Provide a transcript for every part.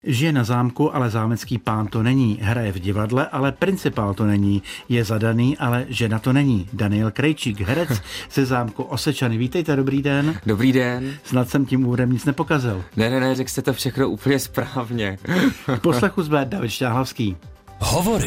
Žije na zámku, ale zámecký pán to není. Hraje v divadle, ale principál to není. Je zadaný, ale žena to není. Daniel Krejčík, herec ze zámku Osečany. Vítejte, dobrý den. Dobrý den. Snad jsem tím úvodem nic nepokazil. Ne, řekl jste to všechno úplně správně. K poslechu zve David Šťáhlavský. Hovory.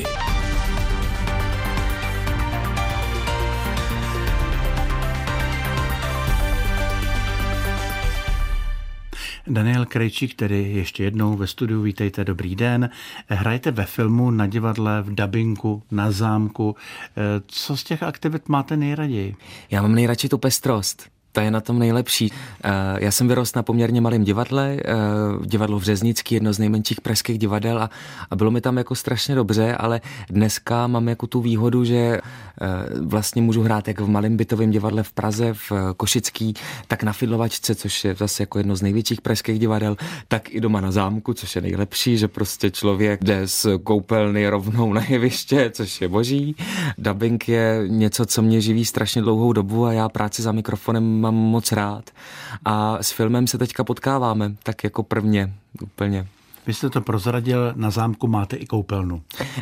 Daniel Krejčík, tedy ještě jednou ve studiu, vítejte, dobrý den. Hrajete ve filmu, na divadle, v dabingu, na zámku. Co z těch aktivit máte nejraději? Já mám nejradši tu pestrost. To je na tom nejlepší. Já jsem vyrost na poměrně malém divadle, divadlo Vřeznický, jedno z nejmenších pražských divadel a bylo mi tam jako strašně dobře, ale dneska mám jako tu výhodu, že vlastně můžu hrát jak v malém bytovém divadle v Praze, v Košický, tak na Fidlovačce, což je zase jako jedno z největších pražských divadel, tak i doma na zámku, což je nejlepší, že prostě člověk jde z koupelny rovnou na jeviště, což je boží. Dabing je něco, co mě živí strašně dlouhou dobu a já práci za mikrofonem mám moc rád. A s filmem se teďka potkáváme, tak jako prvně, úplně. Vy jste to prozradil, na zámku máte i koupelnu.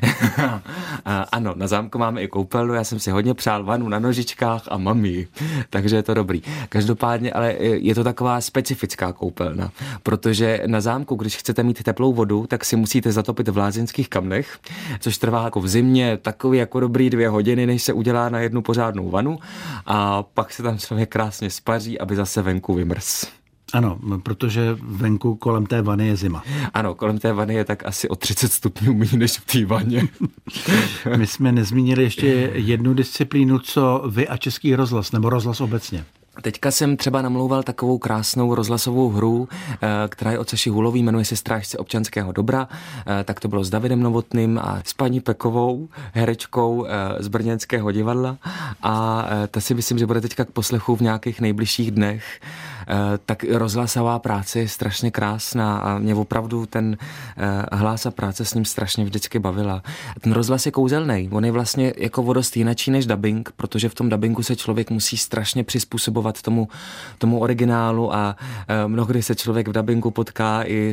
Ano, na zámku máme i koupelnu, já jsem si hodně přál vanu na nožičkách a mám ji, takže je to dobrý. Každopádně, ale je to taková specifická koupelna, protože na zámku, když chcete mít teplou vodu, tak si musíte zatopit v lázeňských kamnech, což trvá jako v zimě takový jako dobrý 2 hodiny, než se udělá na jednu pořádnou vanu a pak se tam člověk krásně spaří, aby zase venku vymrz. Ano, protože venku kolem té vany je zima. Ano, kolem té vany je tak asi o 30 stupňů méně než v té vaně. My jsme nezmínili ještě jednu disciplínu, co vy a Český rozhlas, nebo rozhlas obecně. Teďka jsem třeba namlouval takovou krásnou rozhlasovou hru, která je od Saši Hulový, jmenuje se Strážce občanského dobra, tak to bylo s Davidem Novotným a s paní Pekovou, herečkou z brněnského divadla a ta si myslím, že bude teďka k poslechu v nějakých nejbližších dnech. Tak rozhlasová práce je strašně krásná a mě opravdu ten hlas a práce s ním strašně vždycky bavila. Ten rozhlas je kouzelný, on je vlastně jako o dost jinačí než dabing, protože v tom dabingu se člověk musí strašně přizpůsobovat tomu originálu a mnohdy se člověk v dabingu potká i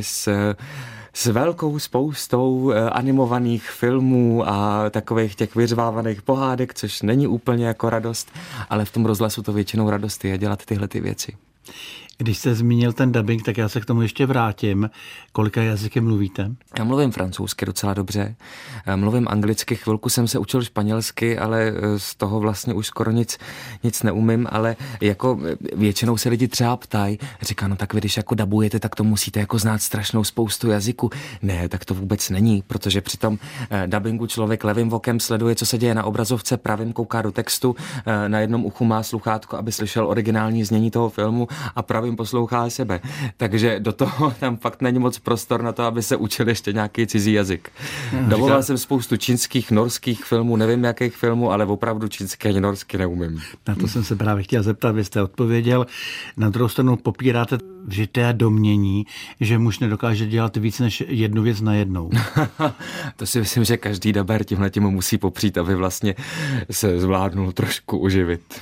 s velkou spoustou animovaných filmů a takových těch vyřvávaných pohádek, což není úplně jako radost, ale v tom rozhlasu to většinou radost je dělat tyhle ty věci. Když jste zmínil ten dabing, tak já se k tomu ještě vrátím. Kolika jazyky mluvíte? Já mluvím francouzsky docela dobře, mluvím anglicky, chvilku jsem se učil španělsky, ale z toho vlastně už skoro nic neumím, ale jako většinou se lidi třeba ptají, říká, no tak vy, když jako dabujete, tak to musíte jako znát strašnou spoustu jazyků. Ne, tak to vůbec není, protože při tom dabingu člověk levým okem sleduje, co se děje na obrazovce, pravým kouká do textu, na jednom uchu má sluchátko, aby slyšel originální znění toho filmu a pravým poslouchá sebe. Takže do toho tam fakt není moc prostor na to, aby se učil ještě nějaký cizí jazyk. Daboval jsem spoustu čínských, norských filmů, nevím jakých filmů, ale opravdu čínsky ani norsky neumím. Na to jsem se právě chtěl zeptat, vy jste odpověděl. Na druhou stranu popíráte vžité domnění, že muž nedokáže dělat víc než jednu věc na jednou. To si myslím, že každý daber tímhletím musí popřít, aby vlastně se zvládnul trošku uživit.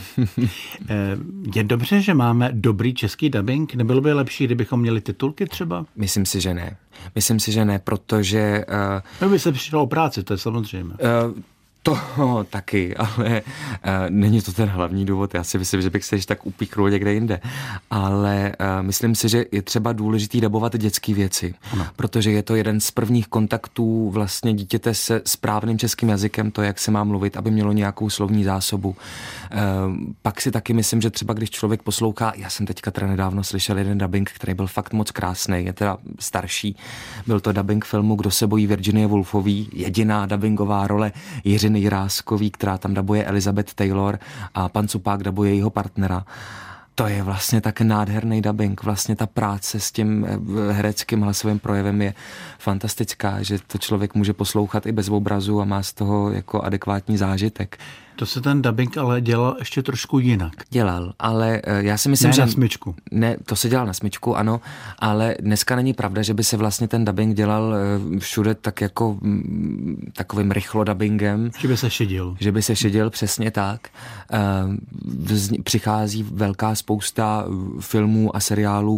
Je dobře, že máme dobrý český dabing? Nebylo by lepší, kdybychom měli titulky třeba? Myslím si, že ne, protože... No by se přišlo o práci, to je samozřejmě. To taky, ale není to ten hlavní důvod. Já si myslím, že bych se již tak upíchnul někde jinde. Ale myslím si, že je třeba důležitý dabovat dětské věci, protože je to jeden z prvních kontaktů vlastně dítěte se správným českým jazykem, to, jak se má mluvit, aby mělo nějakou slovní zásobu. Pak si taky myslím, že třeba když člověk poslouchá, já jsem teďka teda nedávno slyšel jeden dabing, který byl fakt moc krásný, je teda starší. Byl to dabing filmu Kdo se bojí Virginie Woolfový, jediná dabingová role Jiřiny Jiráskový, která tam dabuje Elizabeth Taylor a pan Cupák dabuje jeho partnera. To je vlastně tak nádherný dabing. Vlastně ta práce s tím hereckým hlasovým projevem je fantastická, že to člověk může poslouchat i bez obrazu a má z toho jako adekvátní zážitek. To se ten dabing ale dělal ještě trošku jinak. Dělal, ale já si myslím, ne že... na smyčku. Ne, to se dělal na smyčku, ano, ale dneska není pravda, že by se vlastně ten dabing dělal všude tak jako takovým rychlodabingem. Že by se šedil. Že by se šedil, přesně tak. Přichází velká spousta filmů a seriálů,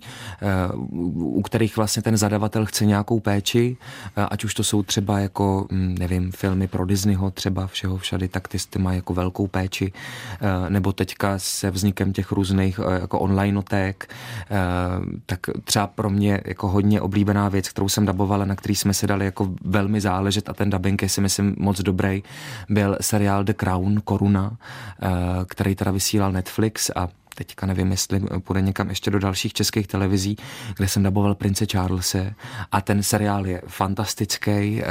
u kterých vlastně ten zadavatel chce nějakou péči, ať už to jsou třeba jako, nevím, filmy pro Disneyho, třeba Všeho všady, tak ty mají jako velkou péči, nebo teďka se vznikem těch různých jako onlineoték, tak třeba pro mě jako hodně oblíbená věc, kterou jsem dabovala, na který jsme se dali jako velmi záležet a ten dabing je si myslím moc dobrý, byl seriál The Crown, Koruna, který teda vysílal Netflix a teďka nevím, jestli půjde někam ještě do dalších českých televizí, kde jsem daboval prince Charlese a ten seriál je fantastický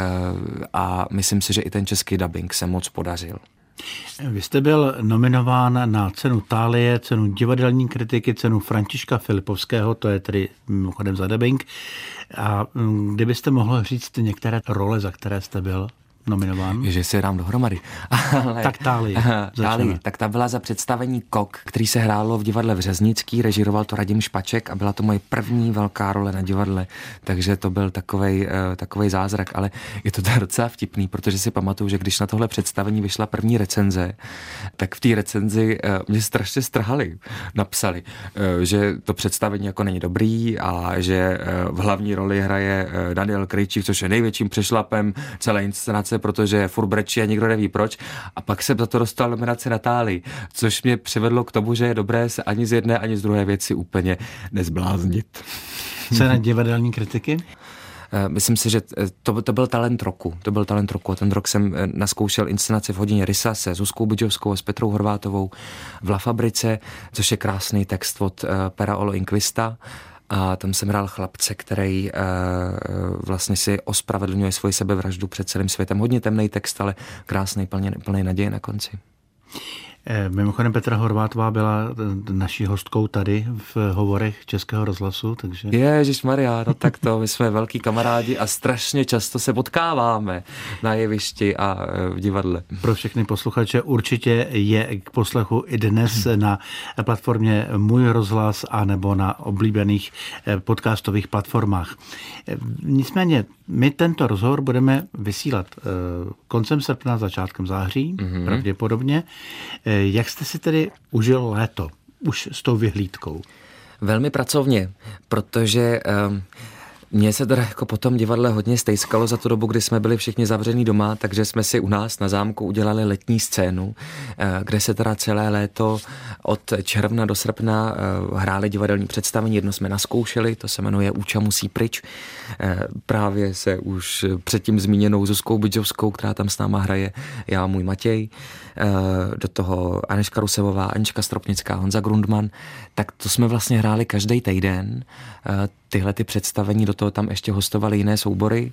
a myslím si, že i ten český dabing se moc podařil. Vy jste byl nominován na cenu Thálie, cenu divadelní kritiky, cenu Františka Filipovského, to je tedy mimochodem za dabing. A kdybyste mohl říct některé role, za které jste byl nominován? Že si dám dohromady. Ale, tak Thálie. Tak ta byla za představení Kok, který se hrálo v divadle v Řeznický, režíroval to Radim Špaček a byla to moje první velká role na divadle, takže to byl takovej zázrak, ale je to docela vtipný, protože si pamatuju, že když na tohle představení vyšla první recenze, tak v té recenzi mě strašně strhali. Napsali, že to představení jako není dobrý a že v hlavní roli hraje Daniel Krejčík, což je největším přešlapem celé inscenace, protože furt brečí a nikdo neví proč. A pak jsem za to dostal nominaci na Thálii, což mě přivedlo k tomu, že je dobré se ani z jedné, ani z druhé věci úplně nezbláznit. Cena divadelní kritiky? Myslím si, že to byl talent roku. To byl talent roku. A ten rok jsem naskoušel inscenaci v Hodině rysa se Zuzkou Bydžovskou a s Petrou Horvátovou v La Fabrice, což je krásný text od Pera Olo Inquista. A tam jsem hrál chlapce, který vlastně si ospravedlňuje svoji sebevraždu před celým světem. Hodně temný text, ale krásný, plný naděje na konci. Mimochodem Petra Horvátová byla naší hostkou tady v hovorech Českého rozhlasu, takže... Ježišmarja, no tak to, my jsme velký kamarádi a strašně často se potkáváme na jevišti a v divadle. Pro všechny posluchače určitě je k poslechu i dnes na platformě Můj rozhlas a nebo na oblíbených podcastových platformách. Nicméně my tento rozhovor budeme vysílat koncem srpna, začátkem září, pravděpodobně. Jak jste si tedy užil léto, už s tou vyhlídkou? Velmi pracovně, protože mně se teda jako po tom divadle hodně stejskalo za tu dobu, kdy jsme byli všichni zavření doma, takže jsme si u nás na zámku udělali letní scénu, kde se teda celé léto od června do srpna hráli divadelní představení. Jedno jsme naskoušeli, to se jmenuje Úča musí pryč. Právě se už předtím zmíněnou Zuzkou Bydžovskou, která tam s náma hraje, já a můj Matěj, do toho Aneška Rusevová, Anička Stropnická, Honza Grundman, tak to jsme vlastně hráli každý týden. Tyhle ty představení, do toho tam ještě hostovaly jiné soubory,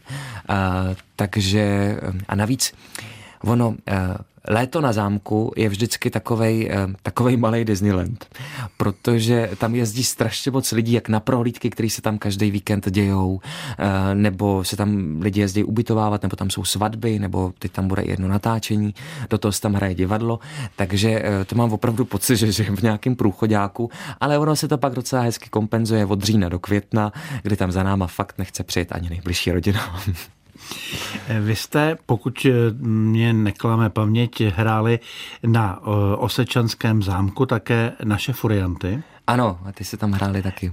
takže a navíc ono, léto na zámku je vždycky takovej malej Disneyland, protože tam jezdí strašně moc lidí, jak na prohlídky, které se tam každý víkend dějou, nebo se tam lidi jezdí ubytovávat, nebo tam jsou svatby, nebo teď tam bude jedno natáčení, do toho se tam hraje divadlo, takže to mám opravdu pocit, že žijem v nějakém průchodáku, ale ono se to pak docela hezky kompenzuje od října do května, kdy tam za náma fakt nechce přijet ani nejbližší rodina. Vy jste, pokud mě neklame paměť, hráli na Osečanském zámku také Naše furianty. Ano, a ty se tam hráli taky.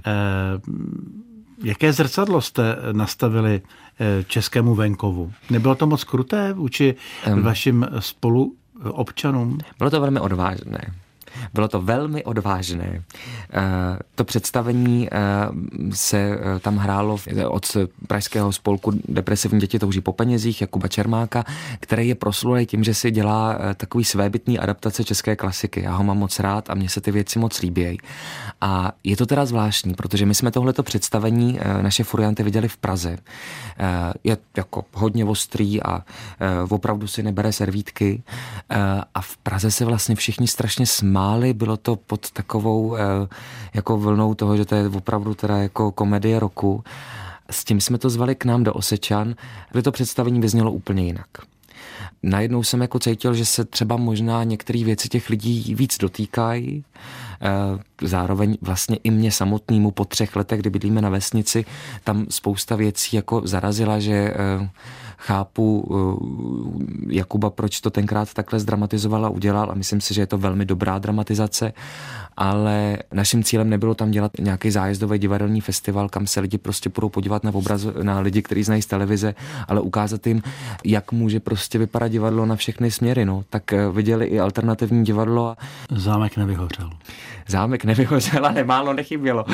Jaké zrcadlo jste nastavili českému venkovu? Nebylo to moc kruté vůči vašim spoluobčanům? Bylo to velmi odvážné. Bylo to velmi odvážné. To představení se tam hrálo od pražského spolku Depresivní děti touží po penězích Jakuba Čermáka, který je proslulý tím, že si dělá takový svébytný adaptace české klasiky. Já ho mám moc rád a mně se ty věci moc líbějí. A je to teda zvláštní, protože my jsme tohleto představení Naše furianty viděli v Praze. Je jako hodně ostrý a opravdu si nebere servítky. A v Praze se vlastně všichni strašně smáli. Bylo to pod takovou jako vlnou toho, že to je opravdu teda jako komedie roku. S tím jsme to zvali k nám do Osečan, kde to představení vyznělo úplně jinak. Najednou jsem jako cítil, že se třeba možná některé věci těch lidí víc dotýkají. Zároveň vlastně i mě samotnému po 3 letech, kdy bydlíme na vesnici, tam spousta věcí jako zarazila, že chápu Jakuba, proč to tenkrát takhle zdramatizoval a udělal, a myslím si, že je to velmi dobrá dramatizace, ale naším cílem nebylo tam dělat nějaký zájezdový divadelní festival, kam se lidi prostě budou podívat na lidi, kteří znají z televize, ale ukázat jim, jak může prostě vypadat divadlo na všechny směry. No. Tak viděli i alternativní divadlo. Zámek nevyhořel. Zámek nevyhořel a nemálo nechybělo.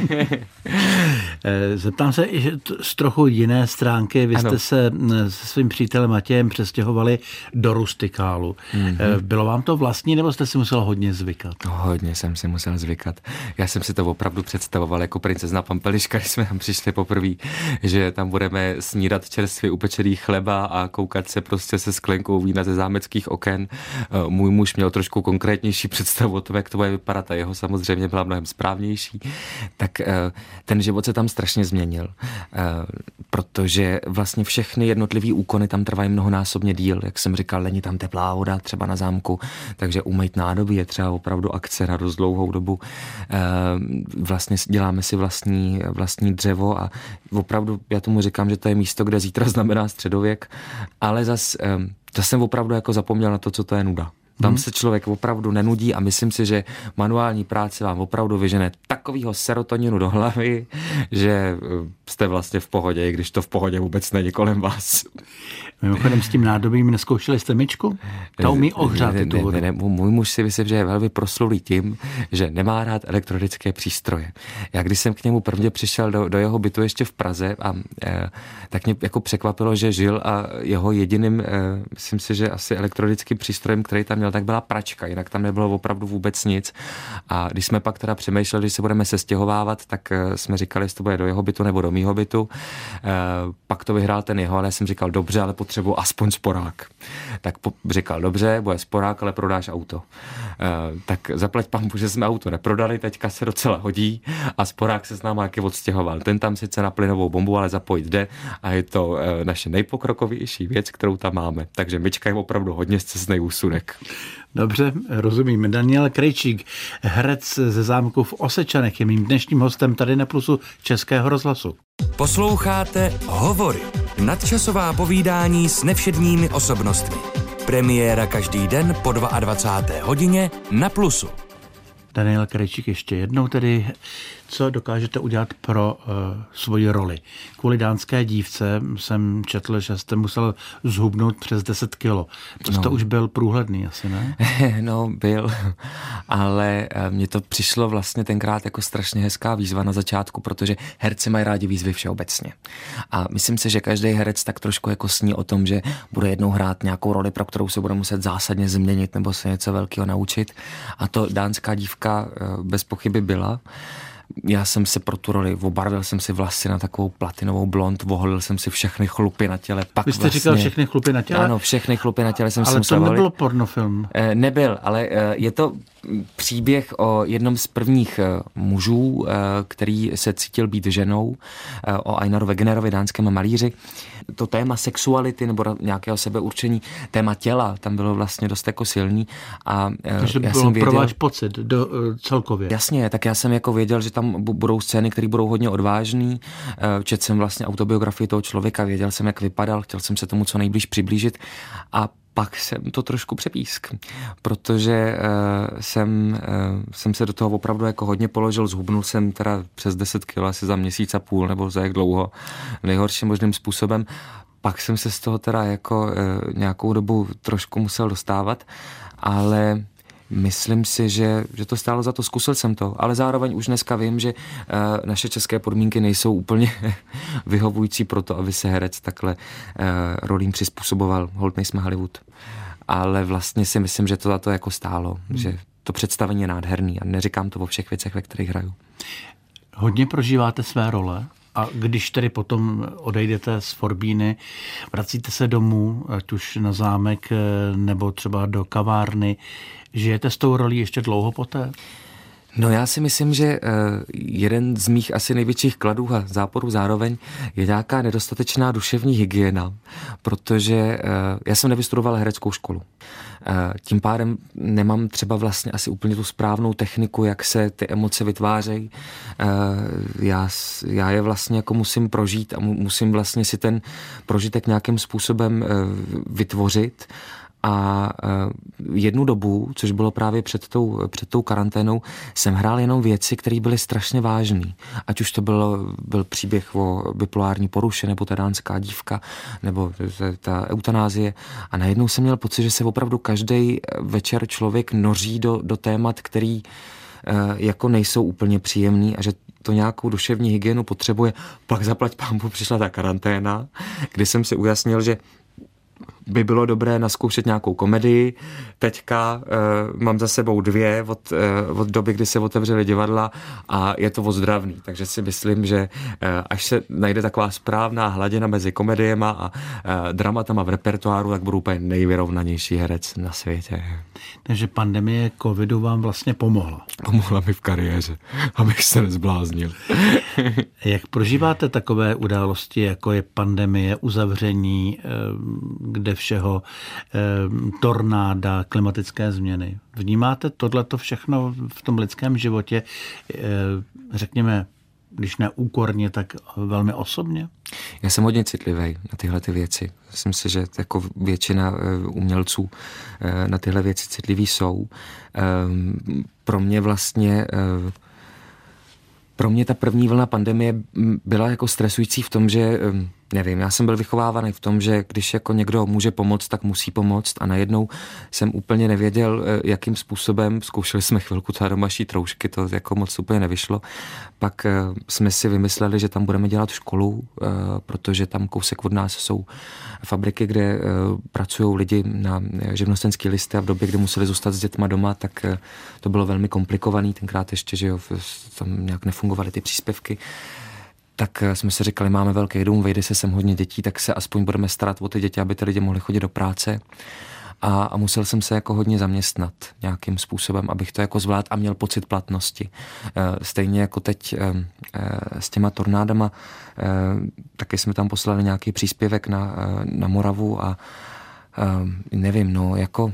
Zeptám se i z trochu jiné stránky. Vy jste se se svým přítelem Matějem přestěhovali do rustikálu. Bylo vám to vlastní, nebo jste si musel hodně zvykat? Hodně jsem si musel zvykat. Já jsem si to opravdu představoval jako princezna Pampeliška, když jsme tam přišli poprvé, že tam budeme snídat čerstvě upečený chleba a koukat se prostě se sklenkou vína ze zámeckých oken. Můj muž měl trošku konkrétnější představu o tom, jak to bude vypadat, a jeho samozřejmě byla mnohem správnější. Tak ten život se tam strašně změnil, protože vlastně všechny jednotlivý úkony tam trvají mnohonásobně díl. Jak jsem říkal, není tam teplá voda třeba na zámku, takže umýt nádobí je třeba opravdu akce na dost dlouhou dobu. Vlastně děláme si vlastní dřevo a opravdu já tomu říkám, že to je místo, kde zítra znamená středověk, ale zase jsem opravdu jako zapomněl na to, co to je nuda. Tam se člověk opravdu nenudí a myslím si, že manuální práce vám opravdu vyžene takovýho serotoninu do hlavy, že jste vlastně v pohodě, i když to v pohodě vůbec není kolem vás. Mimochodem s tím nádobím neskoušeli jste myčku? Ta umí ohřát tu vodu. Ne, můj muž si myslím, že je velmi proslulý tím, že nemá rád elektronické přístroje. Já když jsem k němu prvně přišel do jeho bytu ještě v Praze, tak mě jako překvapilo, že žil a jeho jediným, myslím si, že asi elektronickým přístrojem, který tam měl, tak byla pračka, jinak tam nebylo opravdu vůbec nic. A když jsme pak teda přemýšleli, že se budeme sestěhovávat, tak jsme říkali, jestli to bude do jeho bytu nebo do mýho bytu. Pak to vyhrál ten jeho, ale já jsem říkal, dobře, ale potřebuji aspoň sporák. Tak říkal, dobře, bude sporák, ale prodáš auto. Tak zaplať pambu, že jsme auto neprodali, teďka se docela hodí a sporák se s náma taky odstěhoval. Ten tam sice na plynovou bombu, ale zapojit jde a je to naše nejpokrokovější věc, kterou tam máme. Takže myčka je opravdu hodně scestnej úsudek. Dobře, rozumím. Daniel Krejčík, herec ze zámku v Osečanech, je mým dnešním hostem tady na Plusu Českého rozhlasu. Posloucháte Hovory. Nadčasová povídání s nevšedními osobnostmi. Premiéra každý den po 22. hodině na Plusu. Daniel Krejčík, ještě jednou tedy, co dokážete udělat pro svoji roli? Kvůli dánské dívce jsem četl, že jste musel zhubnout přes 10 kilo. To jste už byl průhledný asi, ne? No, byl, ale mně to přišlo vlastně tenkrát jako strašně hezká výzva na začátku, protože herci mají rádi výzvy všeobecně. A myslím si, že každý herec tak trošku jako sní o tom, že bude jednou hrát nějakou roli, pro kterou se bude muset zásadně změnit nebo se něco velkého naučit. A to dánská dívka bez pochyby byla. Já jsem se pro tu roli obarvil jsem si vlasy na takovou platinovou blond, voholil jsem si všechny chlupy na těle. Pak vy jste říkal všechny chlupy na těle? Ano, všechny chlupy na těle jsem si musel Ale to volit. nebylo pornofilm. Nebyl, ale je to příběh o jednom z prvních mužů, který se cítil být ženou, o Einaru Wegenerovi, dánském malíři. To téma sexuality nebo nějakého sebeurčení, téma těla, tam bylo vlastně dost jako silný. Takže já bylo pro váš pocit celkově. Jasně, tak já jsem jako věděl, že tam budou scény, které budou hodně odvážný. Četl jsem vlastně autobiografii toho člověka, věděl jsem, jak vypadal, chtěl jsem se tomu co nejblíž přiblížit a pak jsem to trošku přepísk, protože jsem se do toho opravdu jako hodně položil, zhubnul jsem teda přes 10 kg asi za měsíc a půl nebo za jak dlouho, nejhorším možným způsobem. Pak jsem se z toho teda jako nějakou dobu trošku musel dostávat, ale myslím si, že to stálo za to, zkusil jsem to, ale zároveň už dneska vím, že naše české podmínky nejsou úplně vyhovující pro to, aby se herec takhle rolím přizpůsoboval. Holt nejsme Hollywood. Ale vlastně si myslím, že to za to jako stálo, že to představení je nádherný a neříkám to o všech věcech, ve kterých hraju. Hodně prožíváte své role? A když tedy potom odejdete z Forbíny, vracíte se domů, ať už na zámek nebo třeba do kavárny, žijete s tou rolí ještě dlouho poté? No já si myslím, že jeden z mých asi největších kladů a záporů zároveň je nějaká nedostatečná duševní hygiena, protože já jsem nevystudoval hereckou školu. Tím pádem nemám třeba vlastně asi úplně tu správnou techniku, jak se ty emoce vytvářejí. Já je vlastně jako musím prožít a musím vlastně si ten prožitek nějakým způsobem vytvořit. A jednu dobu, což bylo právě před tou karanténou, jsem hrál jenom věci, které byly strašně vážné. Ať už to byl příběh o bipolární poruše, nebo ta dánská dívka, nebo ta eutanázie. A najednou jsem měl pocit, že se opravdu každý večer člověk noří do témat, který jako nejsou úplně příjemný a že to nějakou duševní hygienu potřebuje. Pak zaplať pánbůh přišla ta karanténa, kdy jsem si ujasnil, že by bylo dobré naskoušet nějakou komedii. Teďka mám za sebou 2 od doby, kdy se otevřely divadla a je to ozdravný. Takže si myslím, že až se najde taková správná hladina mezi komediema a dramatama v repertoáru, tak budu úplně nejvyrovnanější herec na světě. Takže pandemie covidu vám vlastně pomohla. Pomohla mi v kariéře, abych se nezbláznil. Jak prožíváte takové události, jako je pandemie, uzavření, kde všeho, tornáda, klimatické změny? Vnímáte tohleto všechno v tom lidském životě, řekněme, když ne úkorně, tak velmi osobně? Já jsem hodně citlivý na tyhle ty věci. Myslím si, že jako většina umělců na tyhle věci citliví jsou. Pro mě ta první vlna pandemie byla jako stresující v tom, že nevím, já jsem byl vychovávaný v tom, že když jako někdo může pomoct, tak musí pomoct a najednou jsem úplně nevěděl, jakým způsobem, zkoušeli jsme chvilku třeba doma šít roušky, to jako moc úplně nevyšlo. Pak jsme si vymysleli, že tam budeme dělat školu, protože tam kousek od nás jsou fabriky, kde pracují lidi na živnostenský listy a v době, kdy museli zůstat s dětma doma, tak to bylo velmi komplikovaný, tenkrát ještě, že jo, tam nějak nefungovaly ty příspěvky. Tak jsme si říkali, máme velký dům, vejde se sem hodně dětí, tak se aspoň budeme starat o ty děti, aby ty lidi mohli chodit do práce. A musel jsem se jako hodně zaměstnat nějakým způsobem, abych to jako zvládl a měl pocit platnosti. Stejně jako teď s těma tornádama, taky jsme tam poslali nějaký příspěvek na Moravu a nevím, no jako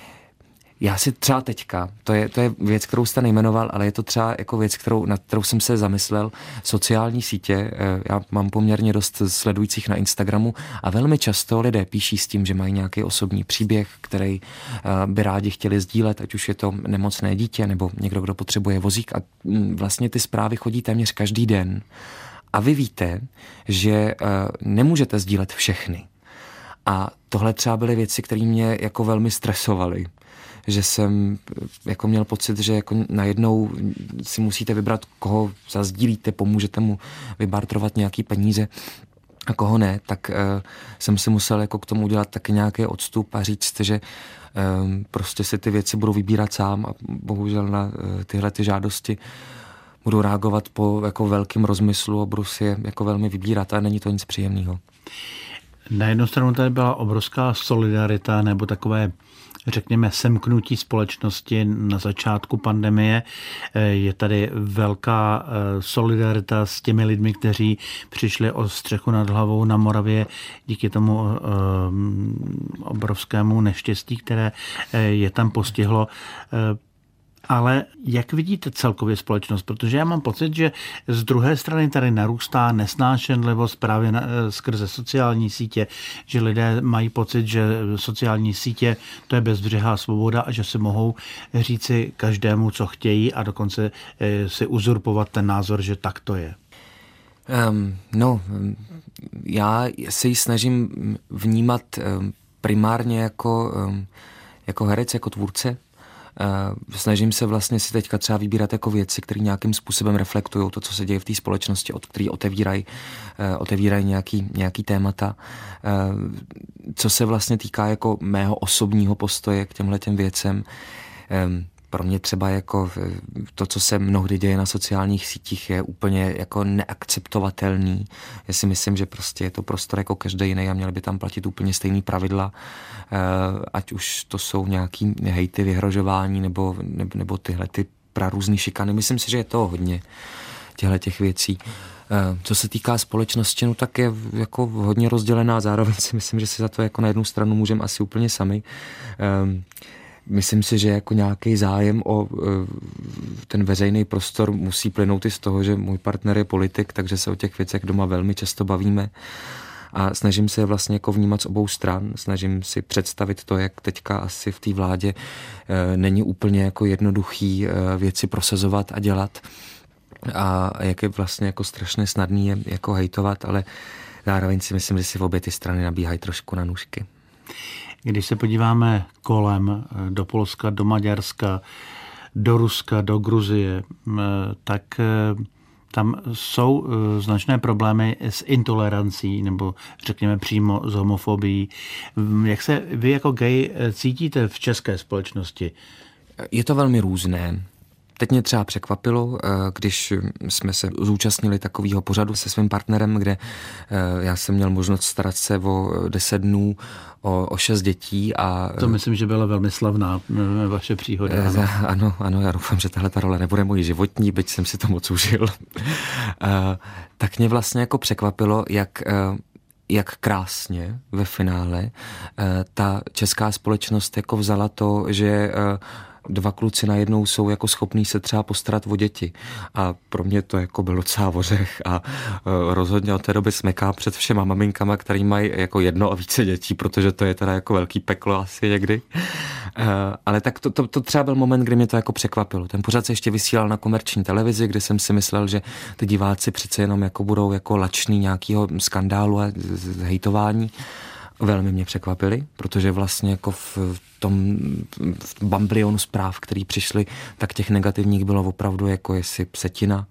já si třeba teďka, to je věc, kterou jste nejmenoval, ale je to třeba jako věc, nad kterou jsem se zamyslel, sociální sítě. Já mám poměrně dost sledujících na Instagramu a velmi často lidé píší s tím, že mají nějaký osobní příběh, který by rádi chtěli sdílet, ať už je to nemocné dítě nebo někdo, kdo potřebuje vozík a vlastně ty zprávy chodí téměř každý den. A vy víte, že nemůžete sdílet všechny. A tohle třeba byly věci, které mě jako velmi stresovaly. Že jsem jako měl pocit, že jako najednou si musíte vybrat, koho zazdílíte, pomůžete mu vybartrovat nějaký peníze a koho ne, tak jsem si musel jako k tomu udělat taky nějaký odstup a říct, že prostě si ty věci budu vybírat sám a bohužel na tyhle ty žádosti budu reagovat po jako velkým rozmyslu a budu si je jako velmi vybírat a není to nic příjemného. Na jednu stranu tady byla obrovská solidarita nebo takové, řekněme, semknutí společnosti na začátku pandemie. Je tady velká solidarita s těmi lidmi, kteří přišli o střechu nad hlavou na Moravě díky tomu obrovskému neštěstí, které je tam postihlo. Ale jak vidíte celkově společnost? Protože já mám pocit, že z druhé strany tady narůstá nesnášenlivost právě skrze sociální sítě, že lidé mají pocit, že sociální sítě to je bezbřehá svoboda a že si mohou říci každému, co chtějí a dokonce si uzurpovat ten názor, že tak to je. Já se ji snažím vnímat primárně jako herec, jako tvůrce. Snažím se vlastně si teďka třeba vybírat jako věci, které nějakým způsobem reflektují to, co se děje v té společnosti, které otevírají nějaký témata. Co se vlastně týká jako mého osobního postoje k těmhletěm věcem, pro mě třeba jako to, co se mnohdy děje na sociálních sítích, je úplně jako neakceptovatelný. Já si myslím, že prostě je to prostor jako každý jiný a měly by tam platit úplně stejný pravidla, ať už to jsou nějaký hejty, vyhrožování nebo tyhle ty prarůzný šikany. Myslím si, že je to hodně těch věcí. Co se týká společnosti, no tak je jako hodně rozdělená, zároveň si myslím, že si za to jako na jednu stranu můžeme asi úplně sami. Myslím si, že jako nějaký zájem o ten veřejný prostor musí plynout i z toho, že můj partner je politik, takže se o těch věcech doma velmi často bavíme a snažím se je vlastně jako vnímat z obou stran, snažím si představit to, jak teďka asi v té vládě není úplně jako jednoduchý věci prosazovat a dělat a jak je vlastně jako strašně snadný je jako hejtovat, ale zároveň si myslím, že si v obě ty strany nabíhají trošku na nůžky. Když se podíváme kolem do Polska, do Maďarska, do Ruska, do Gruzie, tak tam jsou značné problémy s intolerancí nebo řekněme přímo s homofobií. Jak se vy jako gay cítíte v české společnosti? Je to velmi různé. Teď mě třeba překvapilo, když jsme se zúčastnili takového pořadu se svým partnerem, kde já jsem měl možnost starat se o 10 dnů o 6 dětí. A to myslím, že byla velmi slavná vaše příhoda. Ano, já doufám, že tahle role nebude mojí životní, byť jsem si to moc užil. Tak mě vlastně jako překvapilo, jak krásně ve finále ta česká společnost jako vzala to, že 2 kluci najednou jsou jako schopní se třeba postarat o děti. A pro mě to jako byl docela ořech a rozhodně od té doby smekám před všema maminkama, který mají jako 1 a více dětí, protože to je teda jako velký peklo asi někdy. Ale tak to třeba byl moment, kdy mě to jako překvapilo. Ten pořad se ještě vysílal na komerční televizi, kde jsem si myslel, že ty diváci přece jenom jako budou jako lační nějakého skandálu a hejtování. Velmi mě překvapili, protože vlastně jako v bamblionu zpráv, který přišly, tak těch negativních bylo opravdu jako jestli psetina.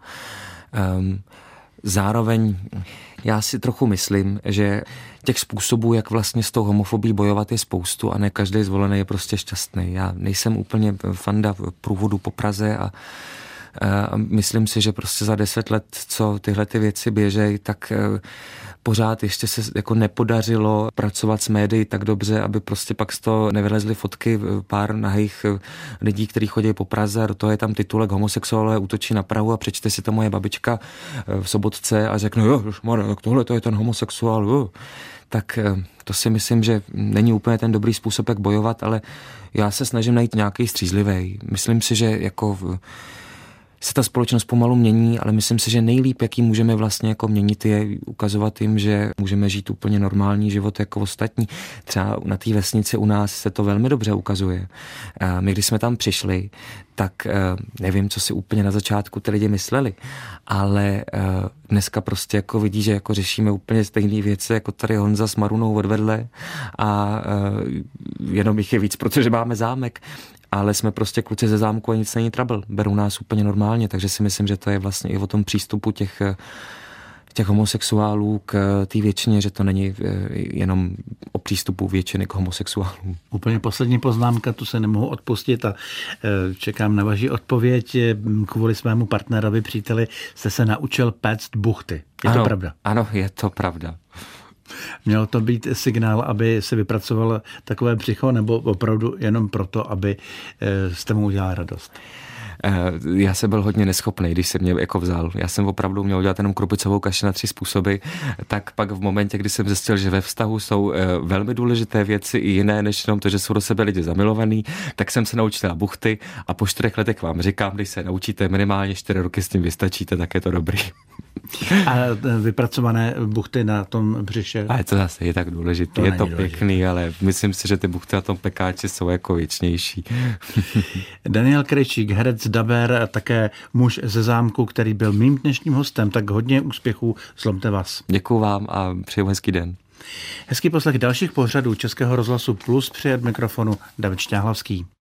Zároveň já si trochu myslím, že těch způsobů, jak vlastně s tou homofobí bojovat, je spoustu a ne každý zvolený je prostě šťastný. Já nejsem úplně fanda průvodu po Praze a myslím si, že prostě za 10 let, co tyhle ty věci běžejí, tak pořád ještě se jako nepodařilo pracovat s médií tak dobře, aby prostě pak z toho nevylezly fotky pár nahých lidí, kteří chodí po Praze a do toho je tam titulek homosexuálové útočí na Prahu a přečte si to moje babička v Sobotce a řekne, jo, tak tohle to je ten homosexuál, jo. Tak to si myslím, že není úplně ten dobrý způsob, jak bojovat, ale já se snažím najít nějaký střízlivý. Myslím si, že jako se ta společnost pomalu mění, ale myslím si, že nejlíp, jaký můžeme vlastně jako měnit, je ukazovat jim, že můžeme žít úplně normální život jako ostatní. Třeba na té vesnici u nás se to velmi dobře ukazuje. My, když jsme tam přišli, tak nevím, co si úplně na začátku ty lidi mysleli, ale dneska prostě jako vidí, že jako řešíme úplně stejné věci, jako tady Honza s Marunou odvedle a jenom jich je víc, protože máme zámek. Ale jsme prostě kluci ze zámku a nic není trouble. Berou nás úplně normálně, takže si myslím, že to je vlastně i o tom přístupu těch homosexuálů k té většině, že to není jenom o přístupu většiny k homosexuálům. Úplně poslední poznámka, tu se nemohu odpustit a čekám na vaši odpověď. Kvůli svému partnerovi, příteli, jste se naučil péct buchty. Je to pravda? Ano, je to pravda. Měl to být signál, aby se vypracoval takové břicho, nebo opravdu jenom proto, aby jste mu udělal radost? Já jsem byl hodně neschopný, když se mě jako vzal. Já jsem opravdu měl udělat jenom krupicovou kaši na 3 způsoby, tak pak v momentě, kdy jsem zjistil, že ve vztahu jsou velmi důležité věci i jiné, než jenom to, že jsou do sebe lidi zamilovaný, tak jsem se naučil buchty a po 4 letech vám říkám, když se naučíte minimálně 4 roky s tím vystačíte, tak je to dobrý. A vypracované buchty na tom břiše? Ale to zase je tak důležité, je to pěkný, ale myslím si, že ty buchty na tom pekáči jsou jako věčnější. Daniel Krejčík, herec, dabér a také muž ze zámku, který byl mým dnešním hostem, tak hodně úspěchů, zlomte vás. Děkuju vám a přeju hezký den. Hezký poslech dalších pořadů Českého rozhlasu Plus, při mikrofonu David Šťáhlavský.